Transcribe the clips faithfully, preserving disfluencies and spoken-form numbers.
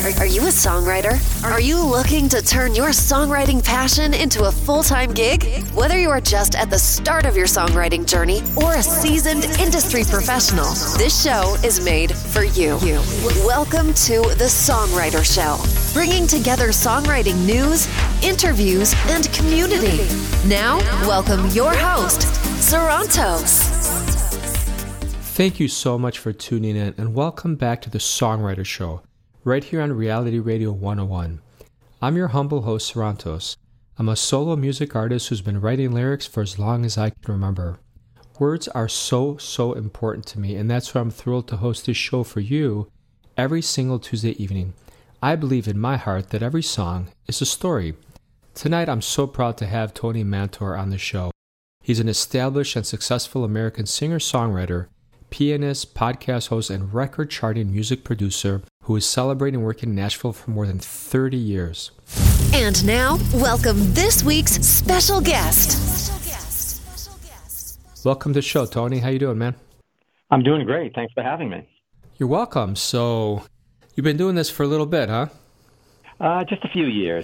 Are you a songwriter? Are you looking to turn your songwriting passion into a full-time gig? Whether you are just at the start of your songwriting journey or a seasoned industry professional, this show is made for you. Welcome to The Songwriter Show, bringing together songwriting news, interviews, and community. Now, welcome your host, Sarantos. Thank you so much for tuning in, and welcome back to The Songwriter Show, right here on Reality Radio one oh one. I'm your humble host, Sarantos. I'm a solo music artist who's been writing lyrics for as long as I can remember. Words are so, so important to me, and that's why I'm thrilled to host this show for you every single Tuesday evening. I believe in my heart that every song is a story. Tonight, I'm so proud to have Tony Mantor on the show. He's an established and successful American singer-songwriter, pianist, podcast host, and record-charting music producer who is celebrating working in Nashville for more than thirty years. And now, welcome this week's special guest. Welcome to the show, Tony. How you doing, man? I'm doing great. Thanks for having me. You're welcome. So, you've been doing this for a little bit, huh? Uh, just a few years.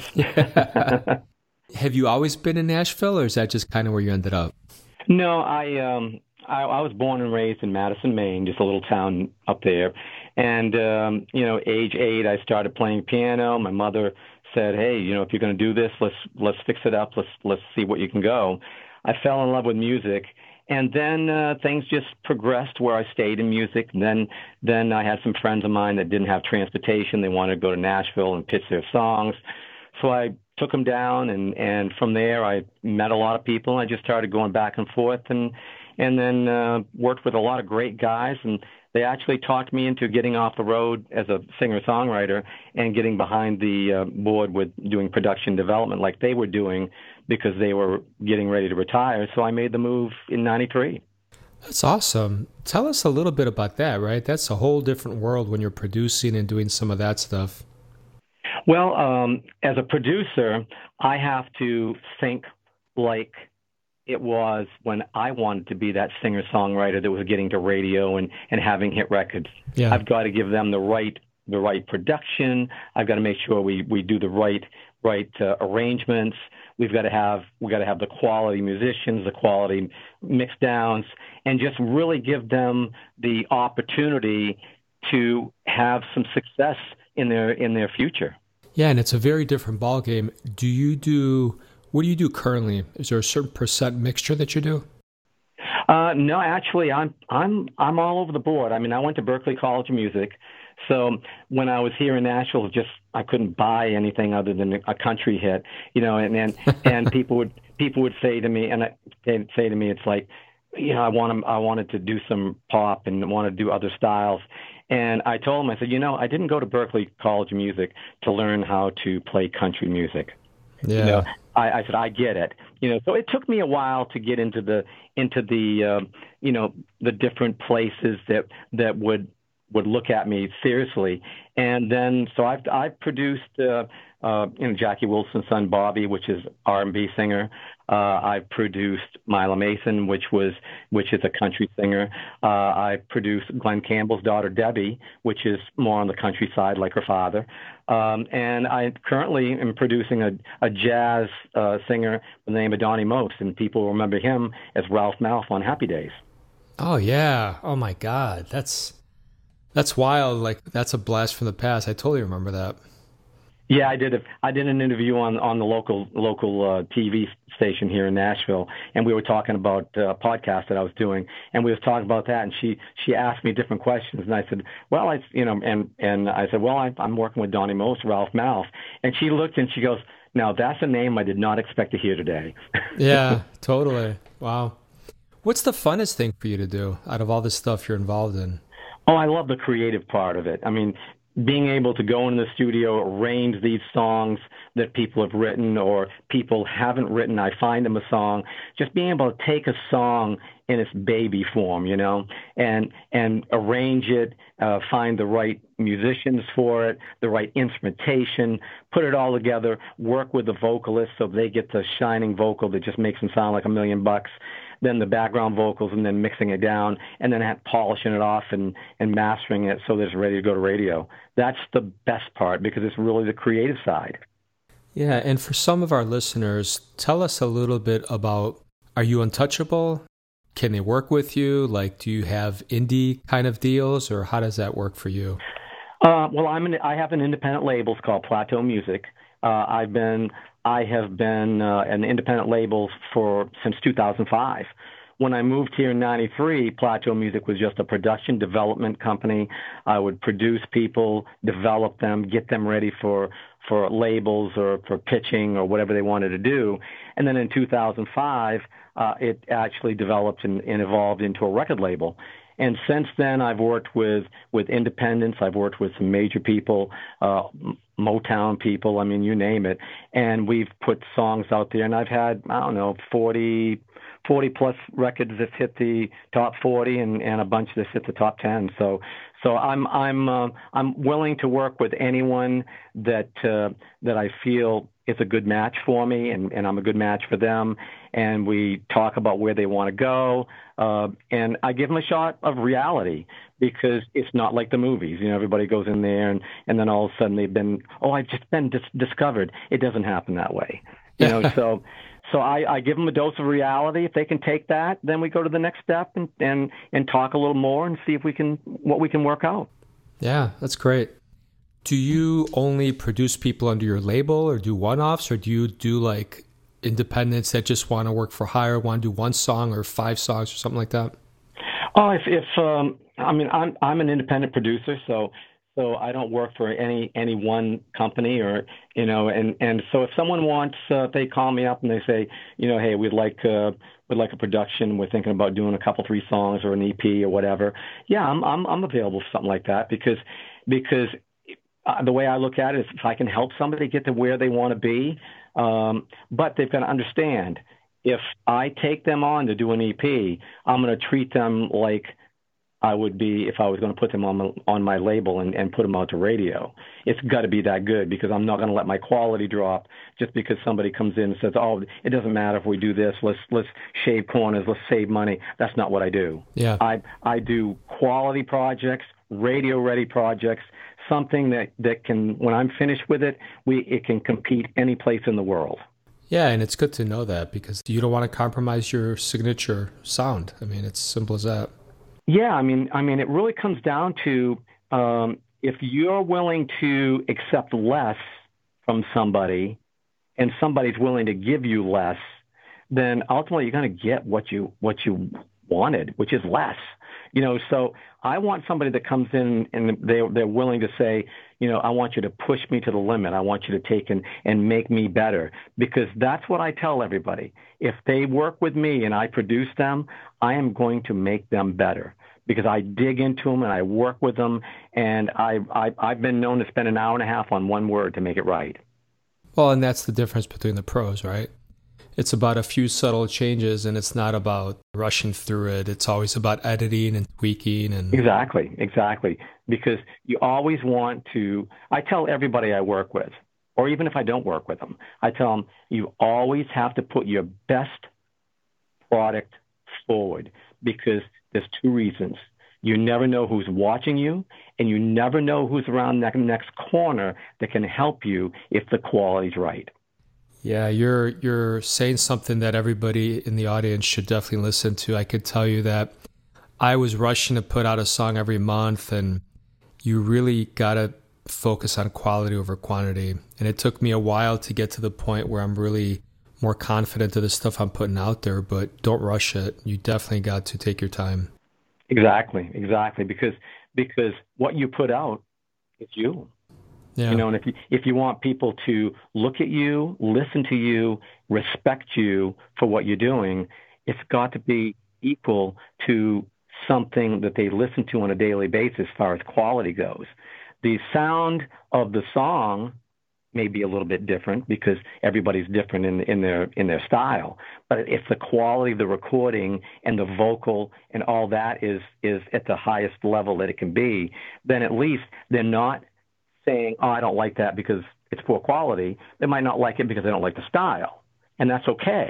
Have you always been in Nashville, or is that just kind of where you ended up? No, I um, I, I was born and raised in Madison, Maine, just a little town up there. And, um, you know, age eight, I started playing piano. My mother said, hey, you know, if you're going to do this, let's let's fix it up. Let's let's see what you can go. I fell in love with music. And then uh, things just progressed where I stayed in music. And then then I had some friends of mine that didn't have transportation. They wanted to go to Nashville and pitch their songs. So I took them down, and, and from there I met a lot of people. I just started going back and forth, and and then uh, worked with a lot of great guys. And they actually talked me into getting off the road as a singer-songwriter and getting behind the uh, board with doing production development like they were doing, because they were getting ready to retire. So I made the move in ninety-three. That's awesome. Tell us a little bit about that, right? That's a whole different world when you're producing and doing some of that stuff. Well, um, as a producer, I have to think like it was when I wanted to be that singer-songwriter that was getting to radio and, and having hit records. Yeah. I've got to give them the right the right production. I've got to make sure we, we do the right right uh, arrangements. We've got to have we got to have the quality musicians, the quality mix downs, and just really give them the opportunity to have some success in their in their future. Yeah, and it's a very different ballgame. Do you do what do you do currently? Is there a certain percent mixture that you do? Uh, no, actually, I'm I'm I'm all over the board. I mean, I went to Berklee College of Music, so when I was here in Nashville, just I couldn't buy anything other than a country hit, you know. And and, and people would people would say to me, and I, they'd say to me, it's like, you know, I want I wanted to do some pop and want to do other styles. And I told him, I said, you know, I didn't go to Berklee College of Music to learn how to play country music. Yeah. You know, I, I said, I get it. You know, so it took me a while to get into the into the uh, you know the different places that that would would look at me seriously. And then so I've I've produced uh, uh, you know Jackie Wilson's son Bobby, which is R and B singer. Uh, I've produced Mila Mason, which was which is a country singer. Uh, I produced Glenn Campbell's daughter Debbie, which is more on the country side, like her father. Um, and I currently am producing a, a jazz uh, singer by the name of Donnie Most, and people remember him as Ralph Malph on Happy Days. Oh yeah! Oh my God, that's that's wild. Like that's a blast from the past. I totally remember that. Yeah, I did. A, I did an interview on on the local local uh, T V station here in Nashville, and we were talking about uh, a podcast that I was doing, and we was talking about that. And she she asked me different questions, and I said, well, I you know, and and I said, well, I, I'm working with Donnie Most, Ralph Malph, and she looked and she goes, now that's a name I did not expect to hear today. Yeah, totally. Wow. What's the funnest thing for you to do out of all this stuff you're involved in? Oh, I love the creative part of it. I mean, being able to go in the studio, arrange these songs that people have written or people haven't written, I find them a song, just being able to take a song in its baby form, you know, and and arrange it, uh, find the right musicians for it, the right instrumentation, put it all together, work with the vocalists so they get the shining vocal that just makes them sound like a million bucks. then the background vocals, and then mixing it down, and then polishing it off and, and mastering it so that it's ready to go to radio. That's the best part because it's really the creative side. Yeah, and for some of our listeners, tell us a little bit about, are you untouchable? Can they work with you? Like, do you have indie kind of deals, or how does that work for you? Uh, well, I'm an, I have an independent label called Plateau Music. Uh, I've been I have been uh, an independent label for since two thousand five. When I moved here in ninety-three, Plateau Music was just a production development company. I would produce people, develop them, get them ready for for labels or for pitching or whatever they wanted to do. And then in two thousand five, uh, it actually developed and, and evolved into a record label. And since then, I've worked with, with independents. I've worked with some major people, uh, Motown people, I mean, you name it. And we've put songs out there. And I've had, I don't know, forty, forty plus records that hit the top forty and, and a bunch that hit the top ten. So so I'm I'm uh, I'm willing to work with anyone that uh, that I feel is a good match for me, and, and I'm a good match for them. And we talk about where they want to go, uh, and I give them a shot of reality because it's not like the movies. You know, everybody goes in there, and, and then all of a sudden they've been, oh, I've just been dis- discovered. It doesn't happen that way. You know, so so I, I give them a dose of reality. If they can take that, then we go to the next step and, and, and talk a little more and see if we can what we can work out. Yeah, that's great. Do you only produce people under your label, or do one-offs, or do you do like independents that just want to work for hire, want to do one song or five songs or something like that? Oh, if, if um, I mean, I'm I'm an independent producer, so so I don't work for any any one company, or you know, and, and so if someone wants, uh, they call me up and they say, you know, hey, we'd like uh, we'd like a production. We're thinking about doing a couple, three songs or an E P or whatever. Yeah, I'm I'm I'm available for something like that because because. Uh, the way I look at it is if I can help somebody get to where they want to be, um, but they've got to understand, if I take them on to do an E P, I'm going to treat them like I would be if I was going to put them on my, on my label and, and put them out to radio. It's got to be that good because I'm not going to let my quality drop just because somebody comes in and says, oh, it doesn't matter if we do this. Let's let's shave corners. Let's save money. That's not what I do. Yeah. I I do quality projects, radio-ready projects, something that, that can, when I'm finished with it, we it can compete any place in the world. Yeah, and it's good to know that because you don't want to compromise your signature sound. I mean, it's simple as that. Yeah, I mean, I mean, it really comes down to um, if you're willing to accept less from somebody, and somebody's willing to give you less, then ultimately you're going to get what you what you wanted, which is less. You know, so I want somebody that comes in and they they're willing to say, you know, I want you to push me to the limit. I want you to take and, and make me better, because that's what I tell everybody. If they work with me and I produce them, I am going to make them better because I dig into them and I work with them. And I, I, I've been known to spend an hour and a half on one word to make it right. Well, and that's the difference between the pros, right? It's about a few subtle changes, and it's not about rushing through it. It's always about editing and tweaking. And Exactly, exactly. Because you always want to, I tell everybody I work with, or even if I don't work with them, I tell them you always have to put your best product forward, because there's two reasons. You never know who's watching you, and you never know who's around that next corner that can help you if the quality's right. Yeah, you're you're saying something that everybody in the audience should definitely listen to. I could tell you that I was rushing to put out a song every month, and you really got to focus on quality over quantity. And it took me a while to get to the point where I'm really more confident of the stuff I'm putting out there, but don't rush it. You definitely got to take your time. Exactly, exactly, because because what you put out is you. Yeah. You know, and if you, if you want people to look at you, listen to you, respect you for what you're doing, it's got to be equal to something that they listen to on a daily basis as far as quality goes. The sound of the song may be a little bit different because everybody's different in, in their in their style. But if the quality of the recording and the vocal and all that is is at the highest level that it can be, then at least they're not saying, oh, I don't like that because it's poor quality. They might not like it because they don't like the style, and that's okay.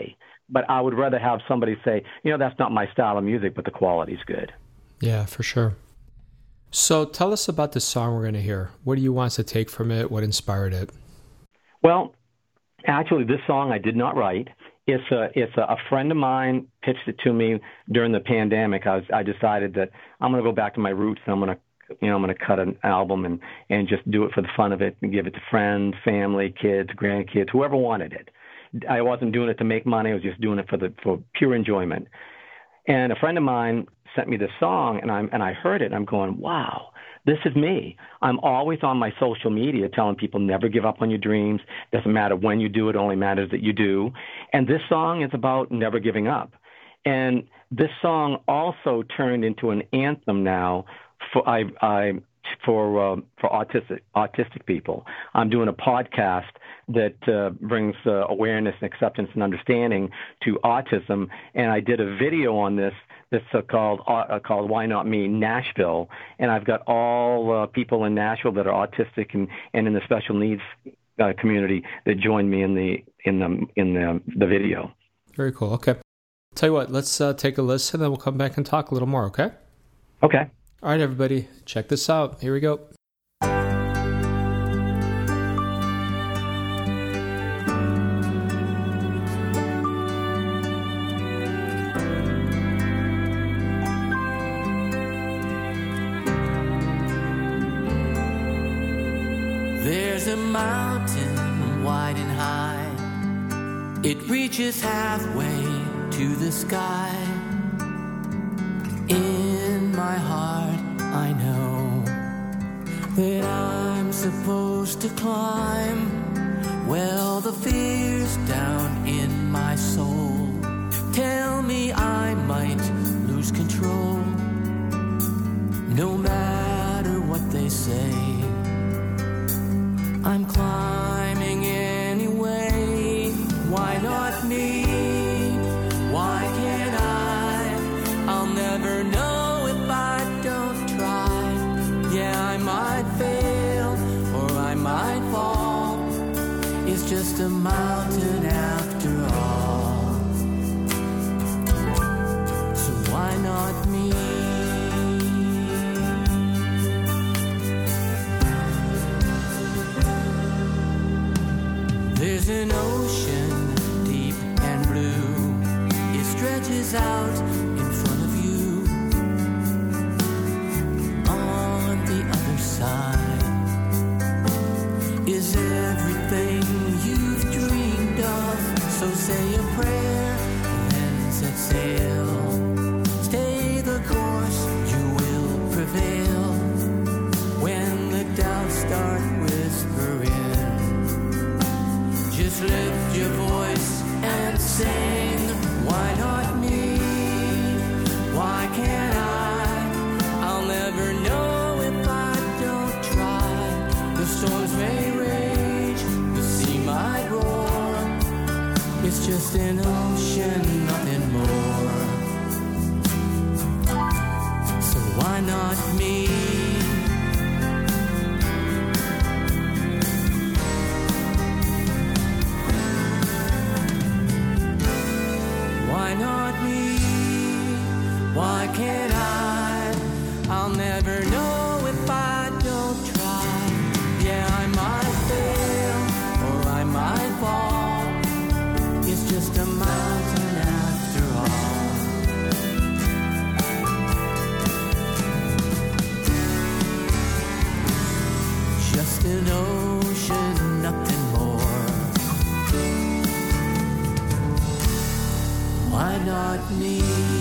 but I would rather have somebody say, you know, that's not my style of music, but the quality's good. Yeah, for sure. So tell us about the song we're going to hear. What do you want us to take from it? What inspired it? Well, actually, this song I did not write. It's a it's a, a friend of mine pitched it to me during the pandemic. I was I decided that I'm going to go back to my roots, and I'm going to you know I'm going to cut an album and and just do it for the fun of it and give it to friends, family, kids, grandkids, whoever wanted it. I wasn't doing it to make money. I was just doing it for the for pure enjoyment. And a friend of mine sent me this song, and I'm and I heard it. And I'm going, wow, this is me. I'm always on my social media telling people never give up on your dreams. Doesn't matter when you do it, only matters that you do. And this song is about never giving up. And this song also turned into an anthem now for I I for uh, for autistic autistic people. I'm doing a podcast that uh, brings uh, awareness and acceptance and understanding to autism, and I did a video on this that's uh, called uh, called Why Not Me Nashville, and I've got all uh, people in Nashville that are autistic and, and in the special needs uh, community that joined me in the in the in the the video. Very cool. Okay, tell you what, let's uh, take a listen, then we'll come back and talk a little more. Okay. Okay. All right, everybody, check this out. Here we go. There's a mountain wide and high. It reaches halfway to the sky. In my heart, I know that I'm supposed to climb. Well, the fear's down in my soul tell me I might lose control. No matter what they say, I'm climbing anyway. Why not me? Why can't I? I'll never know if I don't try. Yeah, I might fail or I might fall. It's just a mountain after all. So why not me? There's an ocean deep and blue. It stretches out in front of you. On the other side is everything you've dreamed of. So say a prayer and then set sail. Stay the course, you will prevail. When the doubts start whispering, just lift your voice and sing. Why not me? Why can't I? I'll never know if I don't try. The storms may rage, the sea might roar. It's just an ocean, nothing more. So why not me? Why can't I? I'll never know if I don't try. Yeah, I might fail or I might fall. It's just a mountain after all. Just an ocean, nothing more. Why not me?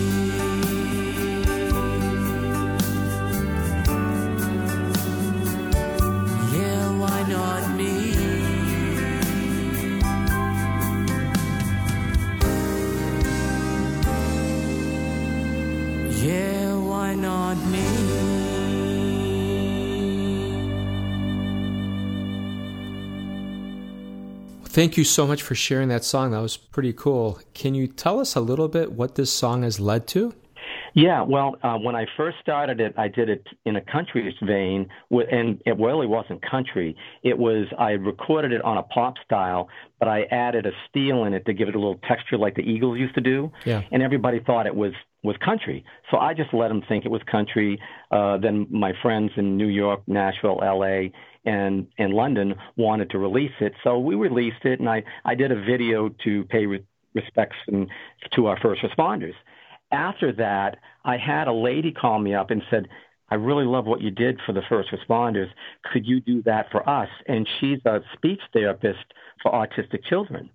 Thank you so much for sharing that song. That was pretty cool. Can you tell us a little bit what this song has led to? Yeah, well, uh, when I first started it, I did it in a country vein, wi- and it really wasn't country. It was, I recorded it on a pop style, but I added a steel in it to give it a little texture like the Eagles used to do, Yeah. and everybody thought it was was country. So I just let them think it was country. Uh, then my friends in New York, Nashville, L A, and and London wanted to release it, so we released it, and I I did a video to pay re- respects and, to our first responders. After that, I had a lady call me up and said, I really love what you did for the first responders. Could you do that for us? And she's a speech therapist for autistic children.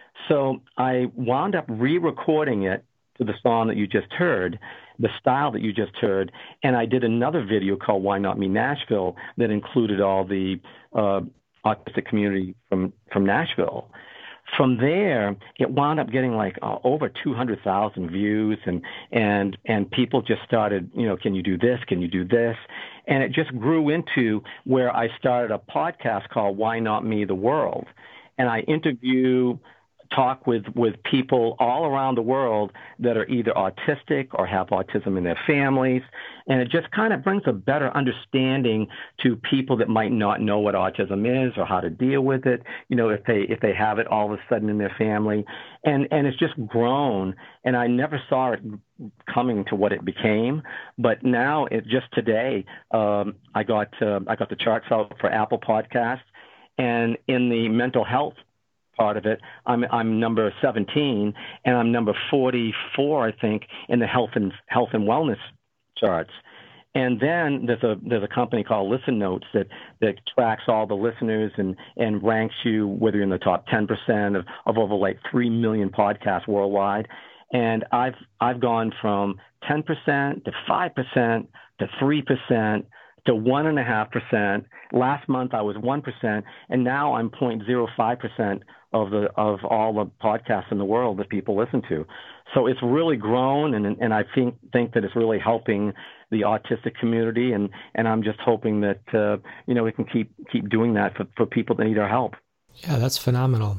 So I wound up re-recording it to the song that you just heard, the style that you just heard, and I did another video called Why Not Me Nashville that included all the uh, autistic community from, from Nashville. From there, it wound up getting like uh, over two hundred thousand views, and, and, and people just started, you know, can you do this? Can you do this? And it just grew into where I started a podcast called Why Not Me, the World. And I interview, talk with, with people all around the world that are either autistic or have autism in their families. And it just kind of brings a better understanding to people that might not know what autism is or how to deal with it, you know, if they if they have it all of a sudden in their family. And and it's just grown, and I never saw it coming to what it became. But now, it just today, um, I got uh, I got the charts out for Apple Podcasts, and in the mental health part of it, I'm I'm number seventeen, and I'm number forty-four, I think, in the health and health and wellness charts. And then there's a there's a company called Listen Notes that, that tracks all the listeners and, and ranks you whether you're in the top ten percent of, of over like three million podcasts worldwide. And I've I've gone from ten percent to five percent to three percent to one and a half percent. Last month I was one percent, and now I'm zero point zero five percent of the of all the podcasts in the world that people listen to. So it's really grown, and and I think think that it's really helping the autistic community, and, and I'm just hoping that uh, you know we can keep keep doing that for, for people that need our help. Yeah, that's phenomenal.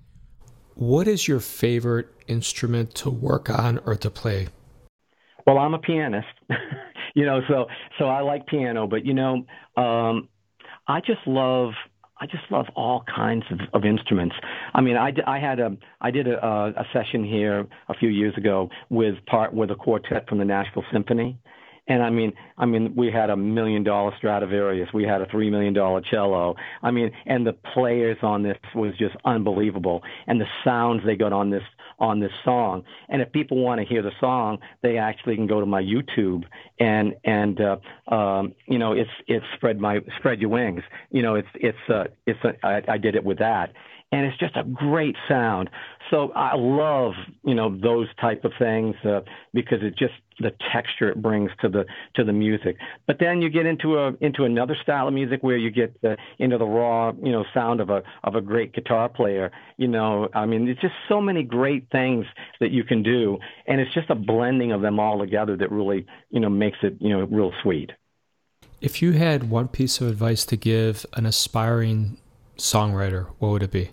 What is your favorite instrument to work on or to play? Well, I'm a pianist, you know, so so I like piano, but you know, um, I just love I just love all kinds of, of instruments. I mean, I, I had a I did a, a session here a few years ago with part with a quartet from the Nashville Symphony. And I mean, I mean, we had a million dollar Stradivarius. We had a three million dollar cello. I mean, and the players on this was just unbelievable. And the sounds they got on this on this song. And if people want to hear the song, they actually can go to my YouTube and and uh, um, you know, it's it's spread my spread your wings. You know, it's it's uh, it's a, I, I did it with that. And it's just a great sound. So I love, you know, those type of things uh, because it just the texture it brings to the to the music. But then you get into a into another style of music where you get uh, into the raw, you know, sound of a of a great guitar player. You know, I mean, there's just so many great things that you can do, and it's just a blending of them all together that really, you know, makes it, you know, real sweet. If you had one piece of advice to give an aspiring songwriter, what would it be?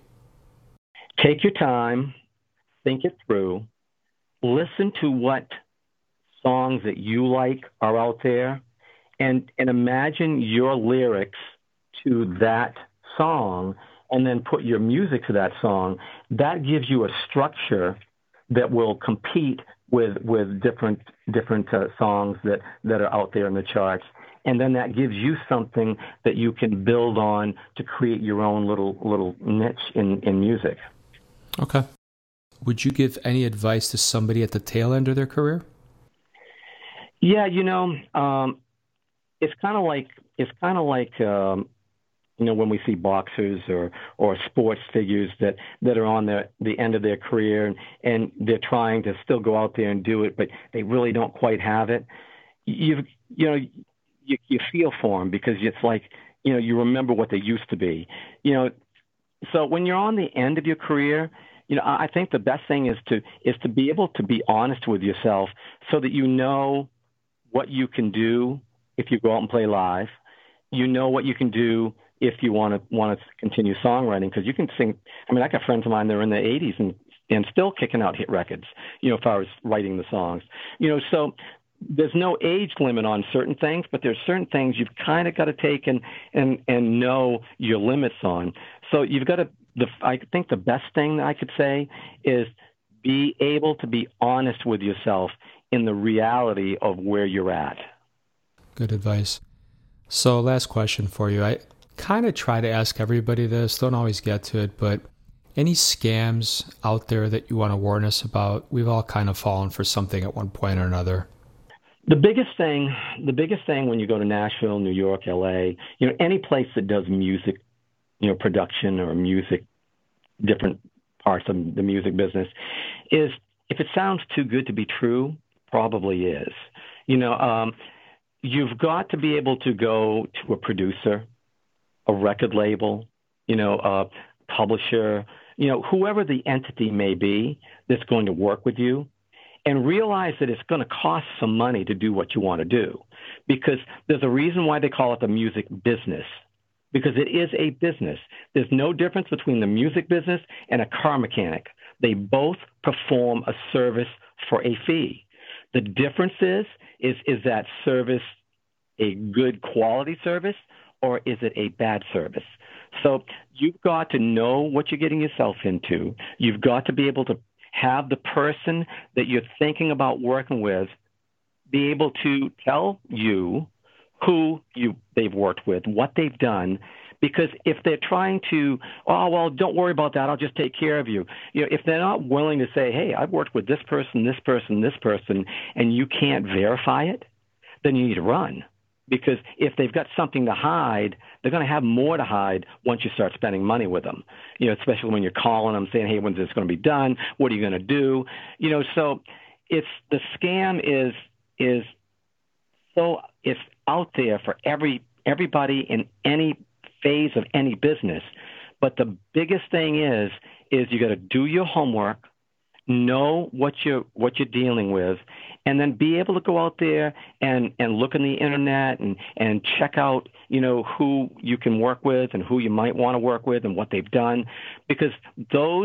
Take your time, think it through, listen to what songs that you like are out there, and and imagine your lyrics to that song, and then put your music to that song. That gives you a structure that will compete with with different different uh, songs that, that are out there in the charts. And then that gives you something that you can build on to create your own little little niche in, in music. Okay. Would you give any advice to somebody at the tail end of their career? Yeah, you know, um, it's kind of like it's kind of like um, you know when we see boxers or, or sports figures that, that are on the the end of their career and, and they're trying to still go out there and do it, but they really don't quite have it. You you know you you feel for them because it's like you know you remember what they used to be. You know, so when you're on the end of your career, you know, I think the best thing is to is to be able to be honest with yourself so that you know what you can do if you go out and play live. You know what you can do if you want to want to continue songwriting, because you can sing. I mean, I got friends of mine that are in the eighties and and still kicking out hit records, you know, as far as writing the songs. You know, so there's no age limit on certain things, but there's certain things you've kind of got to take and, and, and know your limits on. So you've got to, the, I think the best thing I could say is be able to be honest with yourself in the reality of where you're at. Good advice. So last question for you. I kind of try to ask everybody this, don't always get to it, but any scams out there that you want to warn us about? We've all kind of fallen for something at one point or another. The biggest thing, the biggest thing when you go to Nashville, New York, L A, you know, any place that does music, you know, production or music, different parts of the music business, is if it sounds too good to be true, probably is. You know, um, you've got to be able to go to a producer, a record label, you know, a publisher, you know, whoever the entity may be that's going to work with you, and realize that it's going to cost some money to do what you want to do. Because there's a reason why they call it the music business, because it is a business. There's no difference between the music business and a car mechanic. They both perform a service for a fee. The difference is, is, is that service a good quality service, or is it a bad service? So you've got to know what you're getting yourself into. You've got to be able to have the person that you're thinking about working with be able to tell you who you they've worked with, what they've done. Because if they're trying to, oh, well, don't worry about that, I'll just take care of you. You know, if they're not willing to say, hey, I've worked with this person, this person, this person, and you can't verify it, then you need to run. Because if they've got something to hide, they're going to have more to hide once you start spending money with them. You know, especially when you're calling them saying, hey, when's this going to be done? What are you going to do? You know, so it's the scam is is so it's out there for every everybody in any phase of any business. But the biggest thing is is you got to do your homework, know what you're what you're dealing with, and then be able to go out there and, and look on the internet and, and check out, you know, who you can work with and who you might want to work with and what they've done, because those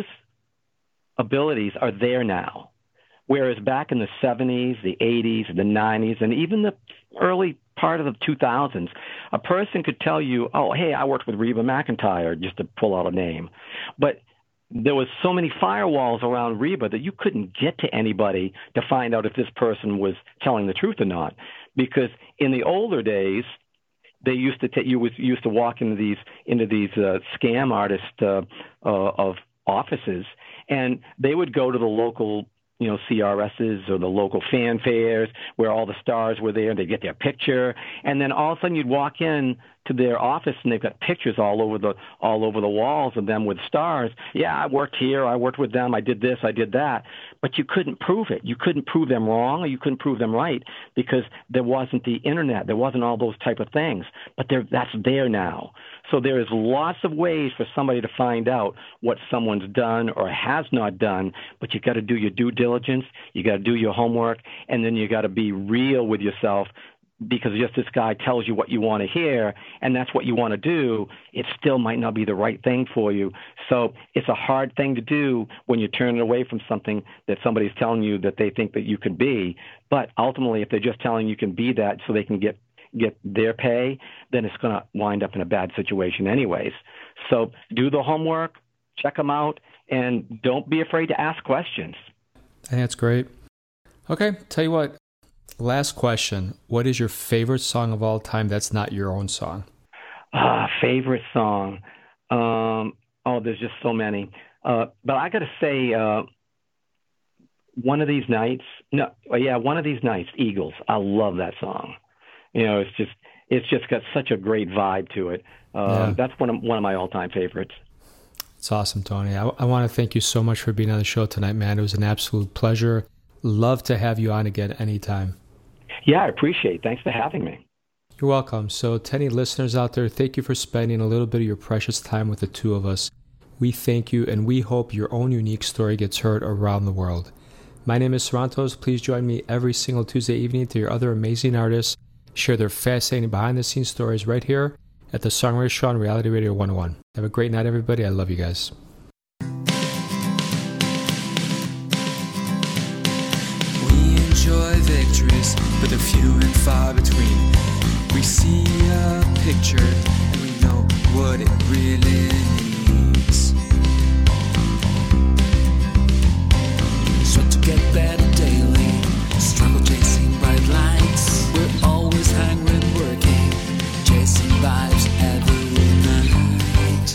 abilities are there now. Whereas back in the seventies, the eighties, the nineties, and even the early part of the two thousands, a person could tell you, oh, hey, I worked with Reba McEntire, just to pull out a name. But there was so many firewalls around Reba that you couldn't get to anybody to find out if this person was telling the truth or not. Because in the older days, they used to take you was used to walk into these into these uh, scam artist uh, uh, of offices, and they would go to the local, you know, C R S's or the local fanfares where all the stars were there, and they'd get their picture, and then all of a sudden you'd walk in to their office and they've got pictures all over the all over the walls of them with stars. Yeah, I worked here, I worked with them, I did this, I did that. But you couldn't prove it. You couldn't prove them wrong, or you couldn't prove them right, because there wasn't the internet, there wasn't all those type of things. But there, that's there now. So there is lots of ways for somebody to find out what someone's done or has not done, but you got to do your due diligence, you got to do your homework, and then you got to be real with yourself. Because just this guy tells you what you want to hear, and that's what you want to do, it still might not be the right thing for you. So it's a hard thing to do when you're turning away from something that somebody's telling you that they think that you could be. But ultimately, if they're just telling you can be that so they can get get their pay, then it's going to wind up in a bad situation anyways. So do the homework, check them out, and don't be afraid to ask questions. I think that's great. Okay, tell you what. Last question. What is your favorite song of all time that's not your own song? Ah, favorite song. Um, oh, there's just so many. Uh, but I got to say, uh, One of These Nights. No, yeah, One of These Nights, Eagles. I love that song. You know, it's just it's just got such a great vibe to it. Uh, yeah. That's one of one of my all-time favorites. It's awesome, Tony. I, I want to thank you so much for being on the show tonight, man. It was an absolute pleasure. Love to have you on again anytime. Yeah, I appreciate it. Thanks for having me. You're welcome. So to any listeners out there, thank you for spending a little bit of your precious time with the two of us. We thank you, and we hope your own unique story gets heard around the world. My name is Sarantos. Please join me every single Tuesday evening to hear other amazing artists share their fascinating behind-the-scenes stories right here at the Songwriter Show on Reality Radio one oh one. Have a great night, everybody. I love you guys. enjoy victories, but they're few and far between. We see a picture and we know what it really needs. So to get better daily, struggle chasing bright lights. We're always hungry and working, chasing vibes every night.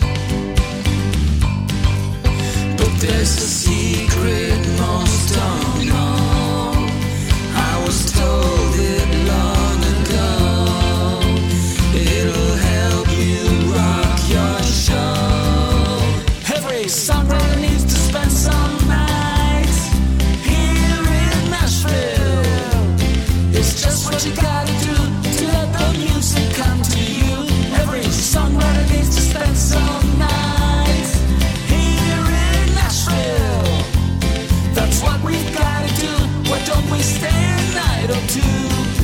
But there's a secret most don't know. I was told it long ago. It'll help you rock your show. Every songwriter needs to spend some nights here in Nashville. It's just what you gotta do to let the music come to you. Every songwriter needs to spend some nights here in Nashville. That's what we've gotta do. Why don't we stay a night or two?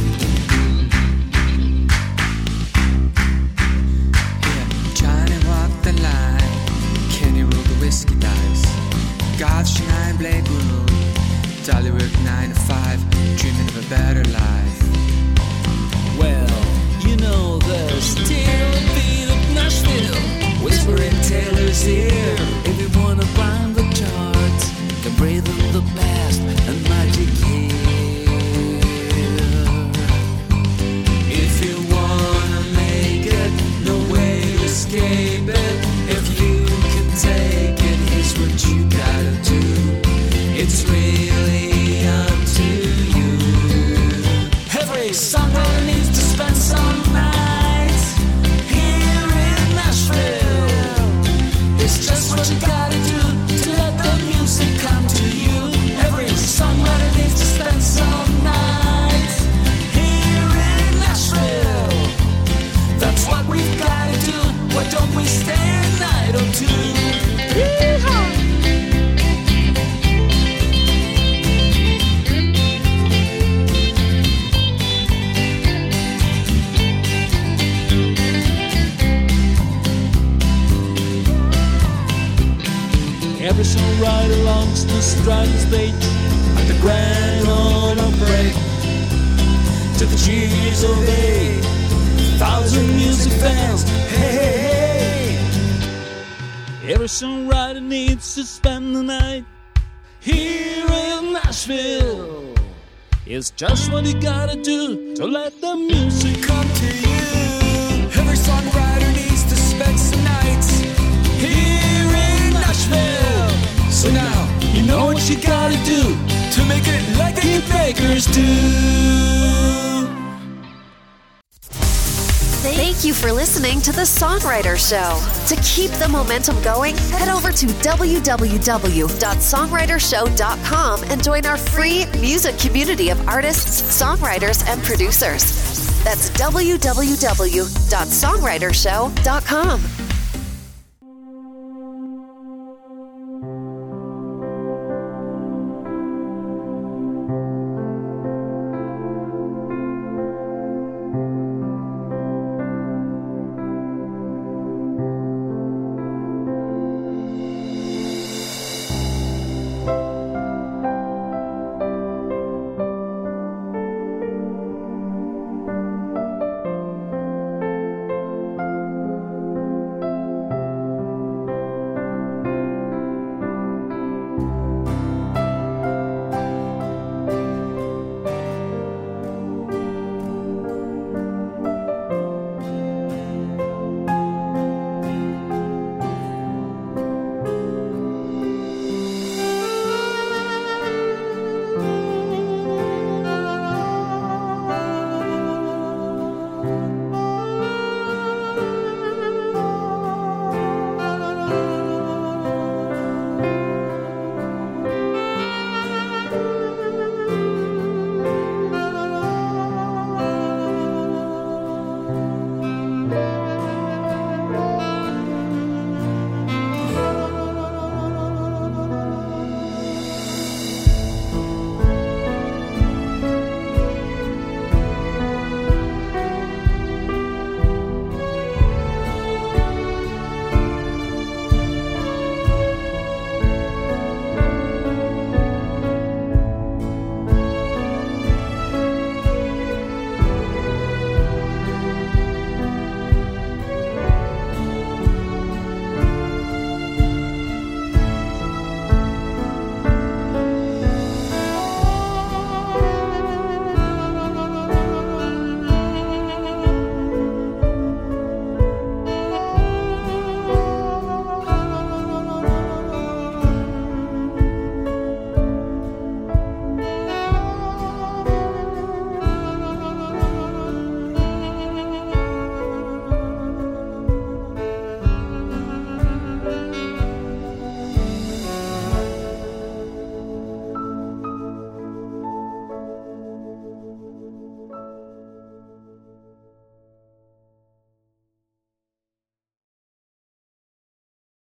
Yeah, Johnny walked the line, Kenny rolled the whiskey dice, Gosh and I Blake ruled, Dolly worked nine to five, dreaming of a better life. Well, you know there's still a beat of Nashville, whisper in Taylor's ear. If you wanna climb the charts, can breathe in the past and magic here. If you wanna make it, no way to escape it. If you can take it, here's what you gotta do. It's really up to you. Every songwriter needs to spend some nights here in Nashville. It's just what you gotta do to let the music come to you. Every songwriter needs to spend some nights here in Nashville. That's what we've gotta do. Why don't we stay a night or two? Yeehaw! Every songwriter longs to stride the stage at the Grand Ole Opry to the cheers of eight thousand music fans. Hey, hey, hey. Every songwriter needs to spend the night here in Nashville. It's just what you gotta do to let the music come to you. Every songwriter needs to spend some nights here in Nashville. So now, you know what you gotta do to make it like the Bakers do. Thank you for listening to The Songwriter Show. To keep the momentum going, head over to w w w dot songwriter show dot com and join our free music community of artists, songwriters, and producers. That's w w w dot songwriter show dot com.